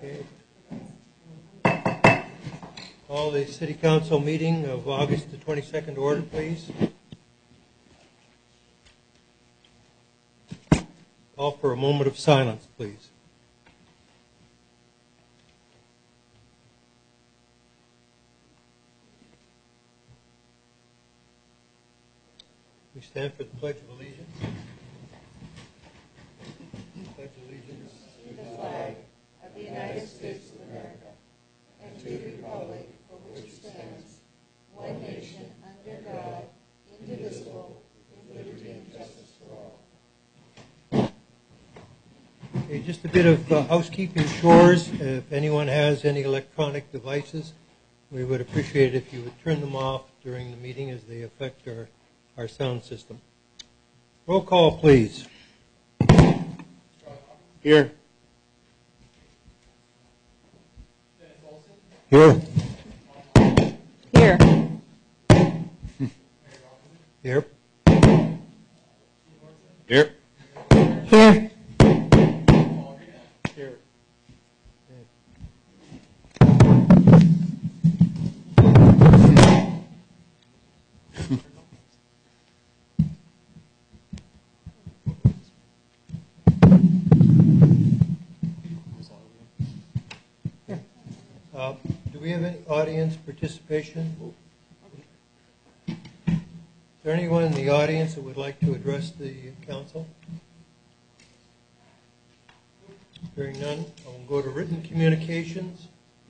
Okay. Call the City Council meeting of August the 22nd order, please. Call for a moment of silence, please. We stand for the Pledge of Allegiance. Pledge allegiance to the flag of the United States of America and to the republic for which it stands, one nation under God, indivisible, with liberty and justice for all. Okay, just a bit of housekeeping chores. If anyone has any electronic devices, we would appreciate it if you would turn them off during the meeting as they affect our sound system. Roll call, please. Here. Here. Here. Here. Here. Here. Here. Do we have any audience participation? Is there anyone in the audience that would like to address the council? Hearing none, I will go to written communications.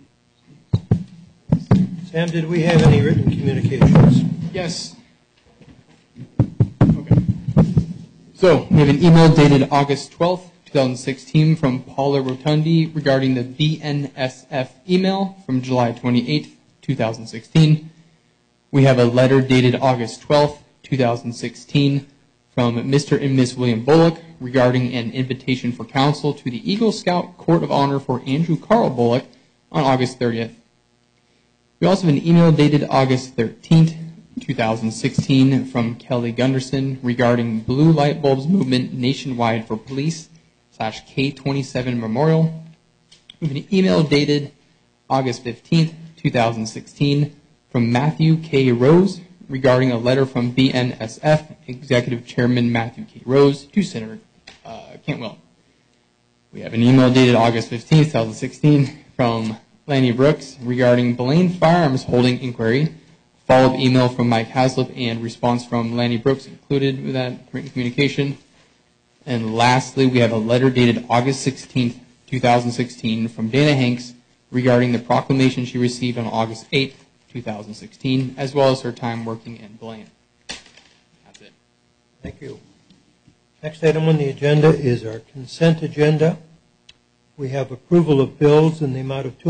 Sam, did we have any written communications? Yes. Okay. So, we have an email dated August 12th, 2016 from Paula Rotundi regarding the BNSF email from July 28th, 2016. We have a letter dated August 12th, 2016 from Mr. and Ms. William Bullock regarding an invitation for counsel to the Eagle Scout Court of Honor for Andrew Carl Bullock on August 30th. We also have an email dated August 13th, 2016 from Kelly Gunderson regarding Blue Light Bulbs Movement Nationwide for Police /K27 Memorial. We have an email dated August 15th, 2016 from Matthew K. Rose regarding a letter from BNSF Executive Chairman Matthew K. Rose to Senator Cantwell. We have an email dated August 15th, 2016 from Lanny Brooks regarding Blaine Firearms Holding Inquiry. Follow-up email from Mike Haslip and response from Lanny Brooks included with that written communication. And lastly, we have a letter dated August 16th, 2016 from Dana Hanks regarding the proclamation she received on August 8th, 2016, as well as her time working in Blaine. That's it. Thank you. Next item on the agenda is our consent agenda. We have approval of bills in the amount of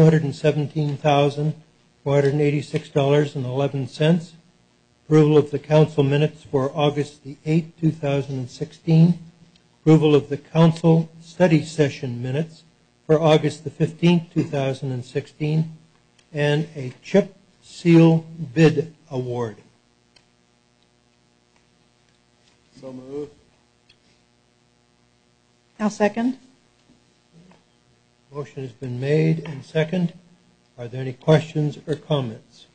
$217,486.11. Approval of the council minutes for August the 8th, 2016. Approval of the council study session minutes for August the 15th, 2016. And a chip seal bid award. So moved. I'll second. Motion has been made and second. Are there any questions or comments?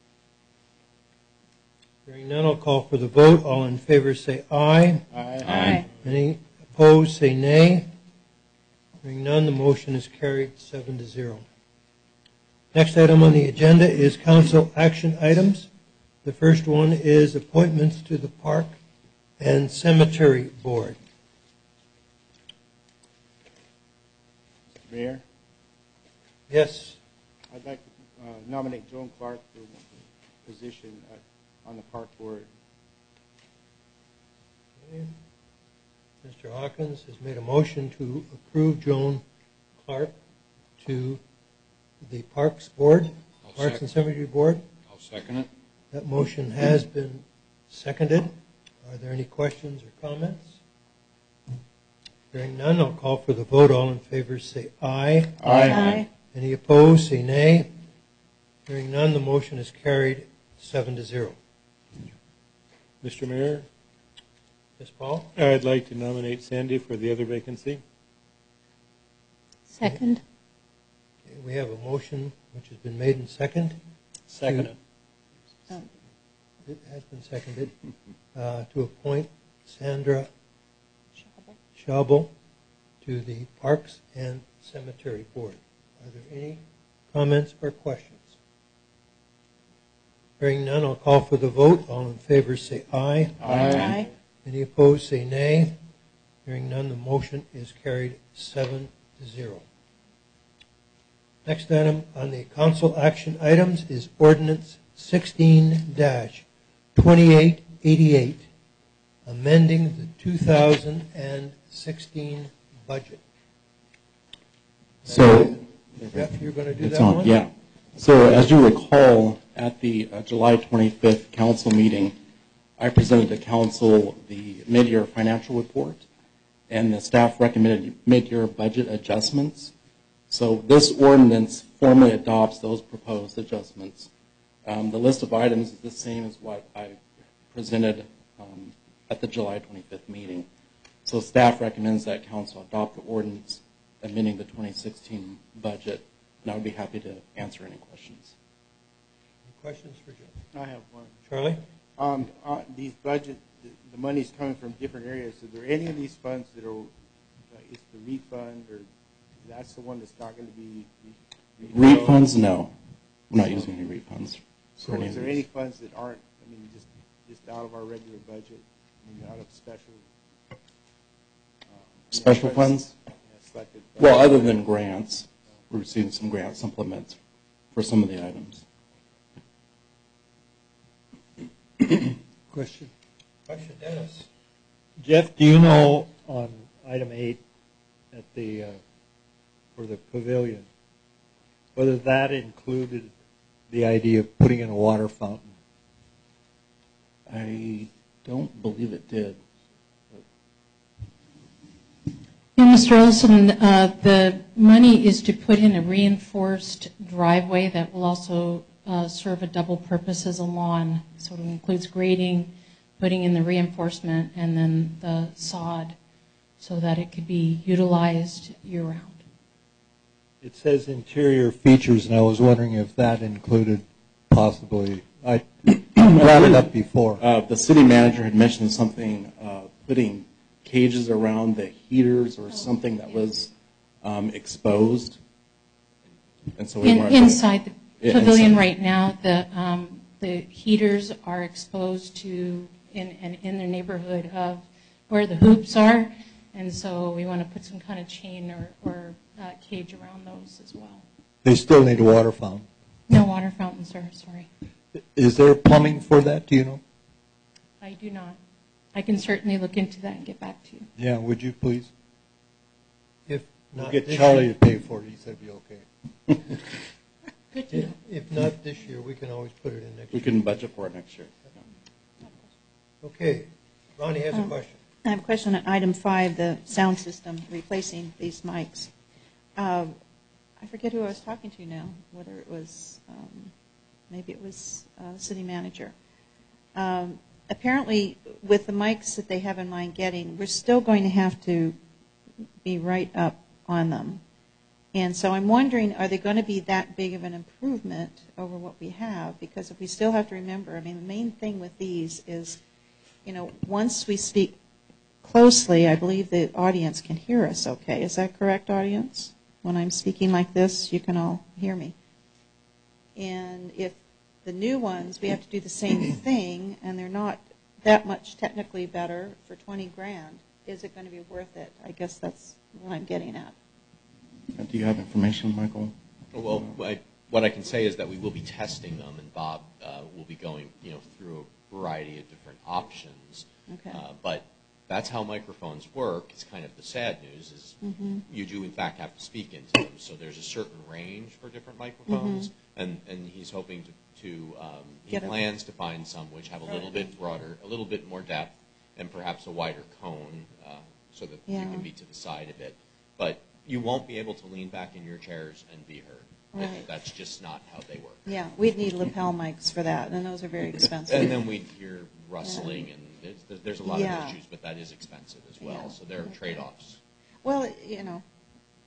Hearing none, I'll call for the vote. All in favor say aye. Aye. Any opposed say nay. Hearing none, the motion is carried 7-0. Next item on the agenda is council action items. The first one is appointments to the Park and Cemetery Board. Mayor, Yes. I'd like to nominate Joan Clark for the position on the Park Board. Okay. Mr. Hawkins has made a motion to approve Joan Clark to the Parks Board, Parks and Cemetery Board. I'll second it. That motion has been seconded. Are there any questions or comments? Hearing none, I'll call for the vote. All in favor say aye. Aye. Any opposed say nay. Hearing none, the motion is carried 7-0. Mr. Mayor, Yes, Paul? I'd like to nominate Sandy for the other vacancy. Second. we have a motion which has been made and second. Second. It has been seconded to appoint Sandra Schaubel to the Parks and Cemetery Board. Are there any comments or questions? Hearing none, I'll call for the vote. All in favor say aye. Aye. Any opposed say nay. Hearing none, the motion is carried 7-0. Next item on the council action items is Ordinance 16-2888, amending the 2016 budget. So, Jeff, you're going to do it's that on, one? yeah. So as you recall, at the July 25th council meeting, I presented to council the mid-year financial report, and the staff recommended mid-year budget adjustments. So this ordinance formally adopts those proposed adjustments. The list of items is the same as what I presented at the July 25th meeting. So staff recommends that council adopt the ordinance amending the 2016 budget, and I would be happy to answer any questions. Any questions for Jeff? I have one. Charlie? These budget, the money's coming from different areas. Are there any of these funds that are, is the refund, or that's the one that's not going to be? Refunds, no. We're not using any refunds. So is there any funds that aren't, I mean, just out of our regular budget, I mean, out of Special funds? Yeah, selected funds? Well, other than grants, we're receiving some grant supplements for some of the items. Question. Question, Dennis. Jeff, do you know on item 8 at the for the pavilion whether that included the idea of putting in a water fountain? I don't believe it did. Yeah, Mr. Olson, the money is to put in a reinforced driveway that will also serve a double purpose as a lawn. So it includes grading, putting in the reinforcement, and then the sod so that it could be utilized year-round. It says interior features, and I was wondering if that included possibly, I brought it up before. The city manager had mentioned something, putting cages around the heaters or something that was exposed. And so we wanted Inside the pavilion inside. right now, the heaters are exposed to in their neighborhood of where the hoops are, and so we want to put some kind of chain or cage around those as well. They still need a water fountain. No water fountains, sir. Sorry. Is there plumbing for that? Do you know? I do not. I can certainly look into that and get back to you. Yeah, would you please? If We'll not get this Charlie year, to pay for it. He said it'd be okay. Good to know. if not this year, we can always put it in next We year. can budget for it next year. Okay. Ronnie has a question. I have a question on item 5, the sound system, replacing these mics. I forget who I was talking to now, whether it was, maybe it was city manager. Apparently, with the mics that they have in mind getting, we're still going to have to be right up on them. And so I'm wondering, are they going to be that big of an improvement over what we have? Because if we still have to remember, I mean, the main thing with these is, you know, once we speak closely, I believe the audience can hear us okay. Is that correct, audience? When I'm speaking like this, you can all hear me. And if the new ones, we have to do the same thing, and they're not that much technically better for $20,000, is it going to be worth it? I guess that's what I'm getting at. Do you have information, Michael? Well, what I can say is that we will be testing them, and Bob will be going, through a variety of different options. Okay. But that's how microphones work. It's kind of the sad news is you do in fact have to speak into them. So there's a certain range for different microphones, and he's hoping he plans to find some which have a little bit broader, a little bit more depth, and perhaps a wider cone, so that you can be to the side a bit. But you won't be able to lean back in your chairs and be heard. Right. That's just not how they work. Yeah, we'd need lapel mics for that, and those are very expensive. And then we'd hear rustling, and there's a lot of issues, but that is expensive as well. Yeah. So there are trade-offs. Well,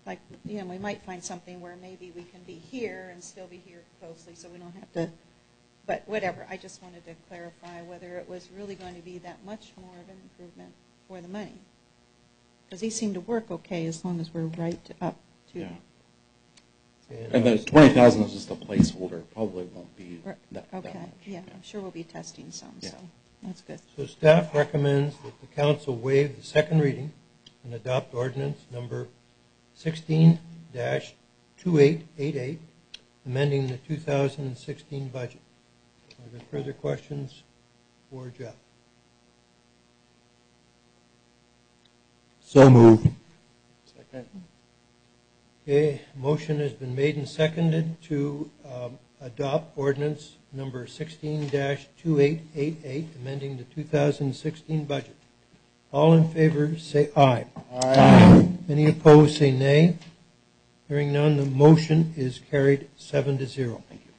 like, you know, we might find something where maybe we can be here and still be here closely, so we don't have to, but whatever. I just wanted to clarify whether it was really going to be that much more of an improvement for the money. Because these seem to work okay as long as we're right up to. Yeah. And the 20,000 is just a placeholder. Probably won't be that Okay, much. yeah, I'm sure we'll be testing some, Yeah. so that's good. So staff recommends that the council waive the second reading and adopt ordinance number 16-2888, amending the 2016 budget. Are there further questions for Jeff? So moved. Second. Okay, motion has been made and seconded to adopt ordinance number 16-2888, amending the 2016 budget. All in favor say aye. Aye. Any opposed say nay. Hearing none, the motion is carried 7-0. Thank you.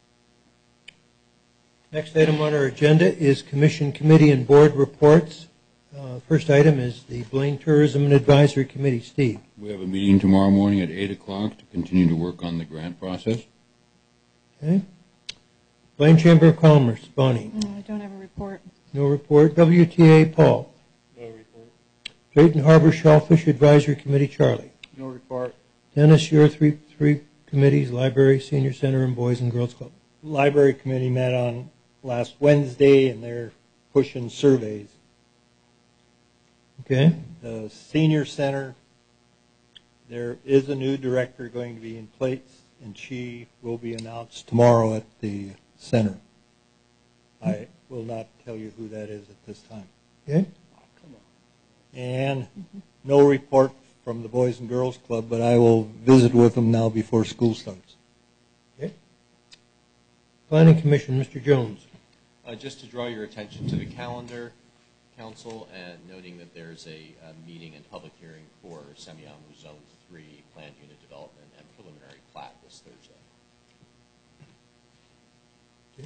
Next item on our agenda is commission, committee, and board reports. First item is the Blaine Tourism and Advisory Committee. Steve. We have a meeting tomorrow morning at 8 o'clock to continue to work on the grant process. Okay. Blaine Chamber of Commerce. Bonnie. No, I don't have a report. No report. WTA. Paul. No report. Drayton Harbor Shellfish Advisory Committee. Charlie. No report. Dennis, your three committees: Library, Senior Center, and Boys and Girls Club. Library committee met on last Wednesday, and they're pushing surveys. Okay. The senior center, there is a new director going to be in place, and she will be announced tomorrow at the center. I will not tell you who that is at this time. Okay. And no report from the Boys and Girls Club, but I will visit with them now before school starts. Okay. Planning Commission, Mr. Jones. Just to draw your attention to the calendar, Council, and noting that there's a meeting and public hearing for Semiahmoo Zone 3 planned unit development and preliminary plat this Thursday. Okay.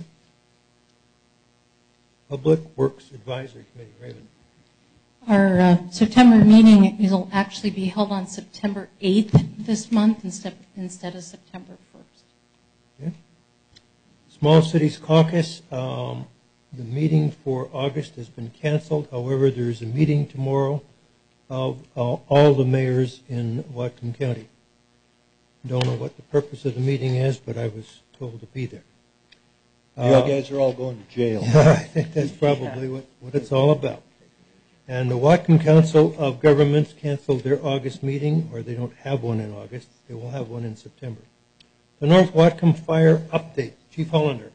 Public Works Advisory Committee. Raven. Our September meeting will actually be held on September 8th this month instead of September 1st. Okay. Small Cities Caucus. The meeting for August has been canceled. However, there is a meeting tomorrow of all the mayors in Whatcom County. Don't know what the purpose of the meeting is, but I was told to be there. You guys are all going to jail. I think that's probably what it's all about. And the Whatcom Council of Governments canceled their August meeting, or they don't have one in August. They will have one in September. The North Whatcom Fire Update. Chief Hollander.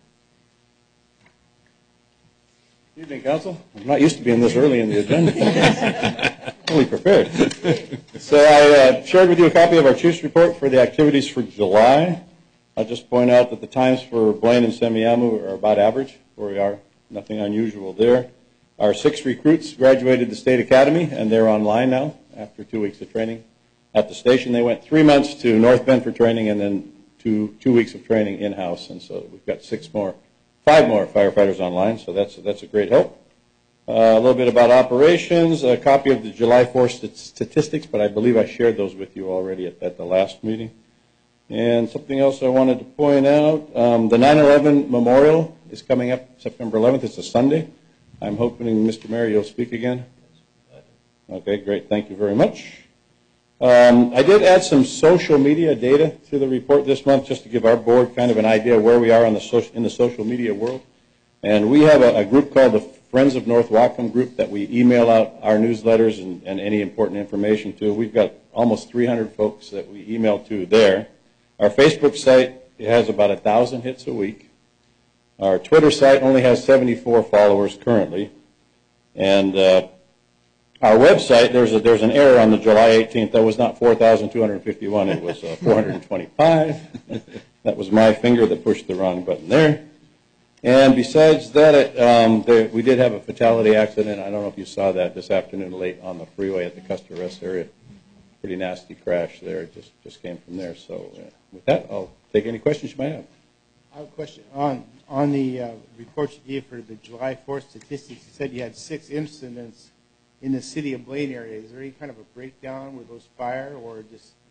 Good evening, Council. I'm not used to being this early in the agenda. Fully prepared. So I shared with you a copy of our Chief's report for the activities for July. I'll just point out that the times for Blaine and Semiahmoo are about average where we are. Nothing unusual there. Our 6 recruits graduated the State Academy, and they're online now after 2 weeks of training. At the station, they went 3 months to North Bend for training and then 2 weeks of training in-house. And so we've got 5 more firefighters online, so that's a great help. A little bit about operations, a copy of the July 4th statistics, but I believe I shared those with you already at the last meeting. And something else I wanted to point out, the 9/11 Memorial is coming up September 11th. It's a Sunday. I'm hoping, Mr. Mayor, you'll speak again. Okay, great. Thank you very much. I did add some social media data to the report this month just to give our board kind of an idea where we are in the social media world. And we have a group called the Friends of North Whatcom group that we email out our newsletters and any important information to. We've got almost 300 folks that we email to there. Our Facebook site has about 1,000 hits a week. Our Twitter site only has 74 followers currently. And our website, there's an error on the July 18th. That was not 4,251. It was 425. That was my finger that pushed the wrong button there. And besides that, we did have a fatality accident. I don't know if you saw that this afternoon late on the freeway at the Custer Rest area. Pretty nasty crash there. It just came from there. So with that, I'll take any questions you might have. I have a question. On the report you gave for the July 4th statistics, you said you had 6 incidents in the city of Blaine area. Is there any kind of a breakdown? Were those fire or just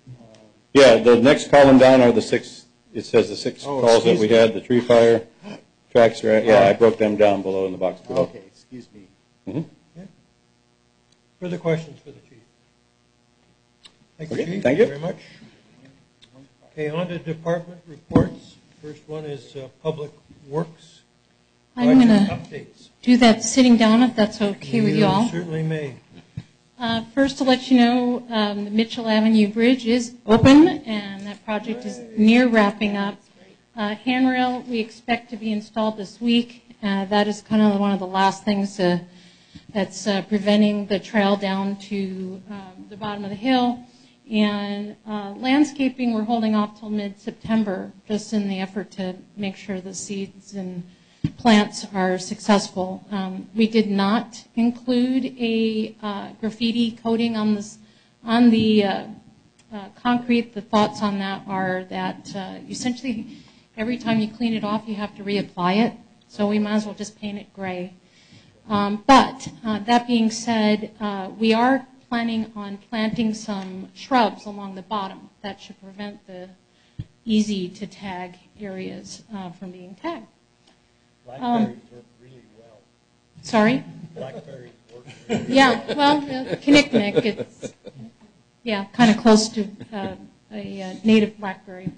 Yeah, the next column down are the 6, it says the 6 Oh, calls that we excuse me. had, the tree fire, tracks, yeah, I broke them down below in the box below. Okay, excuse me. Mhm. Further questions for the chief? Thank you, Okay, Chief. thank you. Very much. Okay, on to department reports. First one is Public Works. I'm going Project to updates. do that sitting down if that's okay with you all. Certainly may. First, to let you know, the Mitchell Avenue Bridge is open, and that project is near wrapping up. Handrail, we expect to be installed this week. That is kind of one of the last things that's preventing the trail down to the bottom of the hill. And landscaping, we're holding off till mid-September, just in the effort to make sure the seeds and plants are successful. We did not include a graffiti coating on the concrete. The thoughts on that are that essentially every time you clean it off, you have to reapply it. So we might as well just paint it gray. But that being said, we are planning on planting some shrubs along the bottom that should prevent the easy to tag areas from being tagged. Blackberries work really well. Sorry? Blackberries work really well. Yeah, well, Kinnicknick, it's, yeah, kind of close to a native blackberry.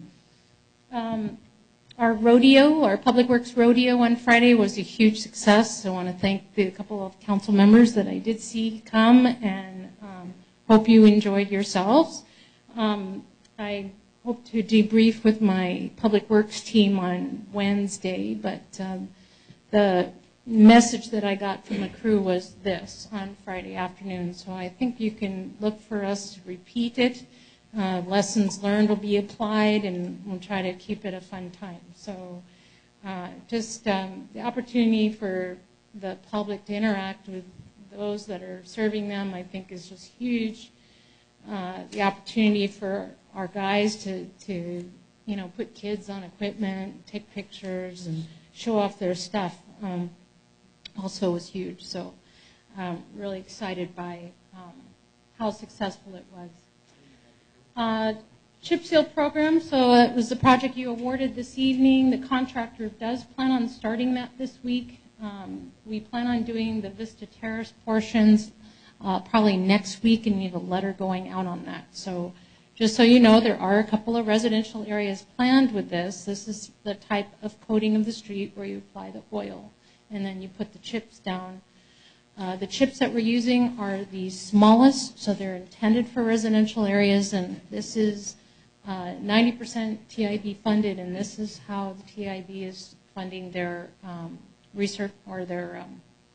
Our rodeo, our Public Works rodeo on Friday was a huge success. I want to thank the couple of council members that I did see come, and hope you enjoyed yourselves. I hope to debrief with my Public Works team on Wednesday, but the message that I got from the crew was this on Friday afternoon, so I think you can look for us to repeat it. Lessons learned will be applied, and we'll try to keep it a fun time. So just the opportunity for the public to interact with those that are serving them, I think, is just huge. The opportunity for our guys to put kids on equipment, take pictures, and show off their stuff also was huge. So really excited by how successful it was. Chip seal program, so it was the project you awarded this evening. The contractor does plan on starting that this week. We plan on doing the Vista Terrace portions probably next week, and we have a letter going out on that. So just so you know, there are a couple of residential areas planned with this. This is the type of coating of the street where you apply the oil, and then you put the chips down. The chips that we're using are the smallest, so they're intended for residential areas, and this is 90% TIB funded, and this is how the TIB is funding their research or their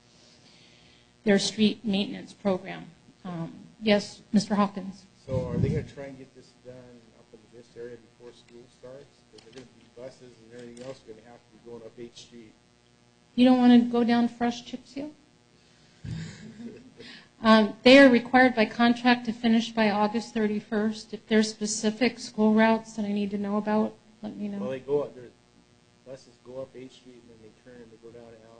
street maintenance program. Yes, Mr. Hawkins. So are they going to try and get this done up in this area before school starts? Because they're going to be buses and everything else going to have to be going up 8th Street. You don't want to go down fresh chip seal? They are required by contract to finish by August 31st. If there's specific school routes that I need to know about, let me know. Well, they go up, buses go up 8th Street and then they turn and they go down to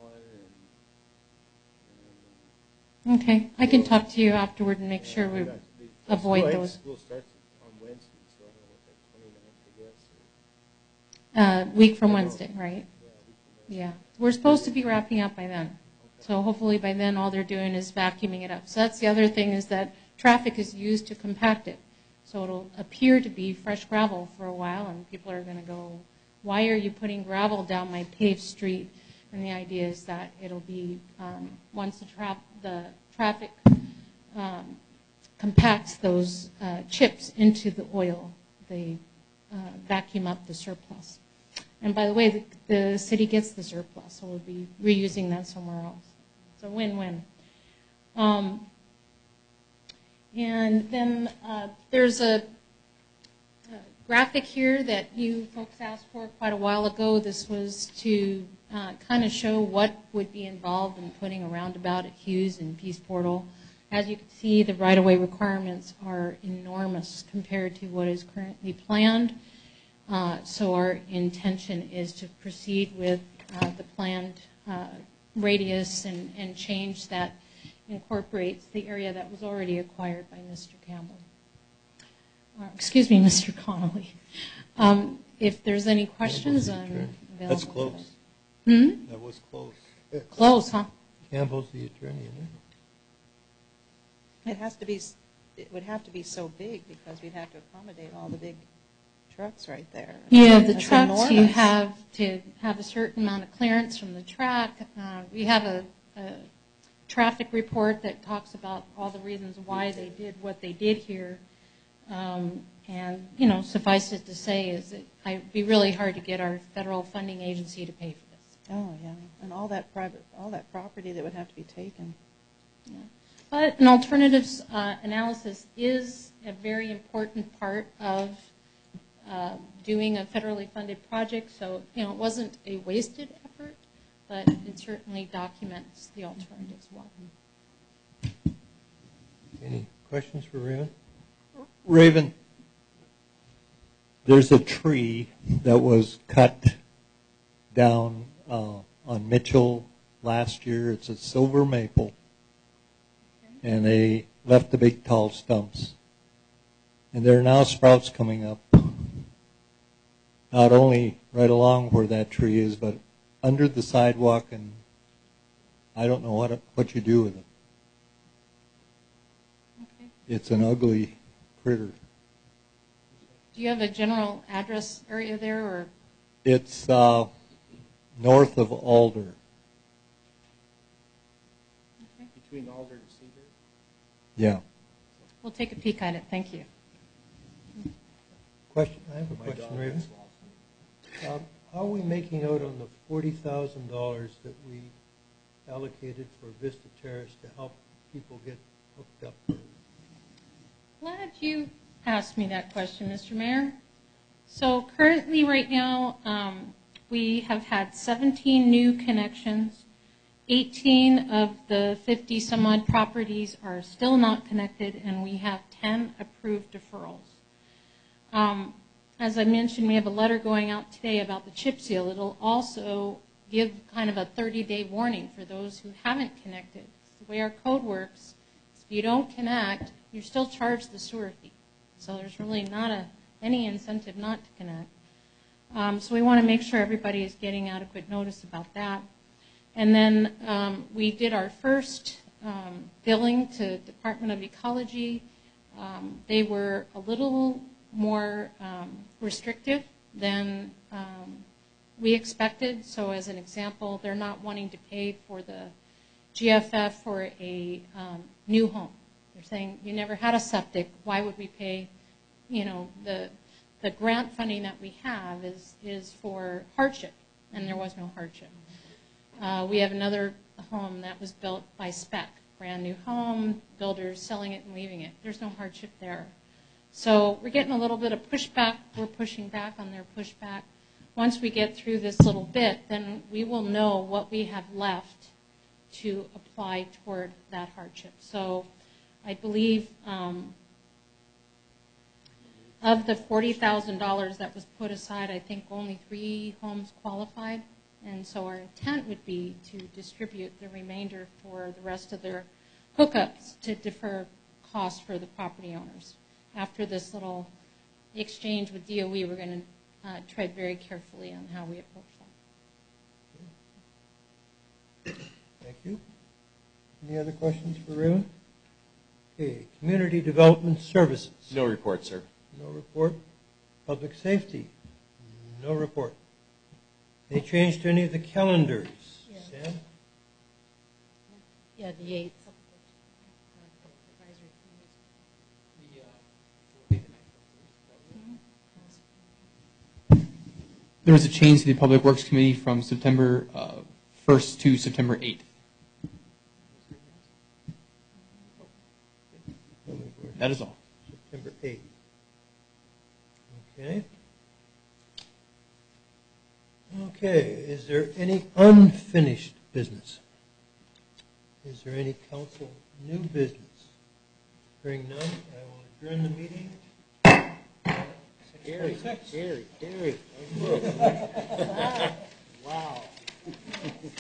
Allen. Okay, I can talk to you afterward and make sure we avoid those. School starts on Wednesday, so I don't know what that 29th, I guess. Week from Wednesday, right? Yeah. We're supposed to be wrapping up by then. So hopefully by then all they're doing is vacuuming it up. So that's the other thing, is that traffic is used to compact it. So it'll appear to be fresh gravel for a while, and people are going to go, why are you putting gravel down my paved street? And the idea is that it'll be, once the traffic compacts those chips into the oil, they vacuum up the surplus. And by the way, the city gets the surplus, so we'll be reusing that somewhere else. It's a win-win. And then there's a graphic here that you folks asked for quite a while ago. This was to kind of show what would be involved in putting a roundabout at Hughes and Peace Portal. As you can see, the right-of-way requirements are enormous compared to what is currently planned. So our intention is to proceed with the planned radius and change that incorporates the area that was already acquired by Mr. Campbell. excuse me, Mr. Connolly. If there's any questions, I'm available. That's close. That was close. Close, huh? Campbell's the attorney, isn't It has to be, it would have to be so big because we'd have to accommodate all the big trucks right there. Yeah, the That's trucks, you enormous. have to have a certain amount of clearance from the track. We have a traffic report that talks about all the reasons why they did what they did here. And, you know, suffice it to say is that it'd be really hard to get our federal funding agency to pay for this. Oh, yeah, and all that property that would have to be taken. Yeah. But an alternatives analysis is a very important part of doing a federally funded project. So, you know, it wasn't a wasted effort, but it certainly documents the alternatives well. it? Any questions for Raven? Raven, there's a tree that was cut down on Mitchell last year. It's a silver maple. And they left the big tall stumps. And there are now sprouts coming up, not only right along where that tree is, but under the sidewalk, and I don't know what you do with them. Okay. It's an ugly critter. Do you have a general address area there, or? It's north of Alder. Between Alder and Cedar? Yeah. We'll take a peek at it. Thank you. Question, I have a question, Raven. How are we making out on the $40,000 that we allocated for Vista Terrace to help people get hooked up? Glad you asked me that question, Mr. Mayor. So currently, right now, we have had 17 new connections. 18 of the 50 some odd properties are still not connected, and we have 10 approved deferrals. As I mentioned, we have a letter going out today about the chip seal. It'll also give kind of a 30-day warning for those who haven't connected. The way our code works is if you don't connect, you're still charged the sewer fee. So there's really not any incentive not to connect. So we want to make sure everybody is getting adequate notice about that. And then we did our first billing to Department of Ecology. They were a little more restrictive than we expected. So as an example, they're not wanting to pay for the GFF for a new home. They're saying, you never had a septic, why would we pay? You know, the grant funding that we have is for hardship, and there was no hardship. We have another home that was built by spec, brand new home, builders selling it and leaving it. There's no hardship there. So we're getting a little bit of pushback. We're pushing back on their pushback. Once we get through this little bit, then we will know what we have left to apply toward that hardship. So I believe of the $40,000 that was put aside, I think only 3 homes qualified. And so our intent would be to distribute the remainder for the rest of their hookups to defer costs for the property owners. After this little exchange with DOE, we're going to tread very carefully on how we approach that. Thank you. Any other questions for Raven? Okay, Community Development Services. No report, sir. No report. Public Safety. No report. Any change to any of the calendars? Yeah. Sam? Yeah, the 8th. There was a change to the Public Works Committee from September 1st to September 8th. That is all. September 8th. Okay. Okay, is there any unfinished business? Is there any council new business? Hearing none, I will adjourn the meeting. Gary. Wow.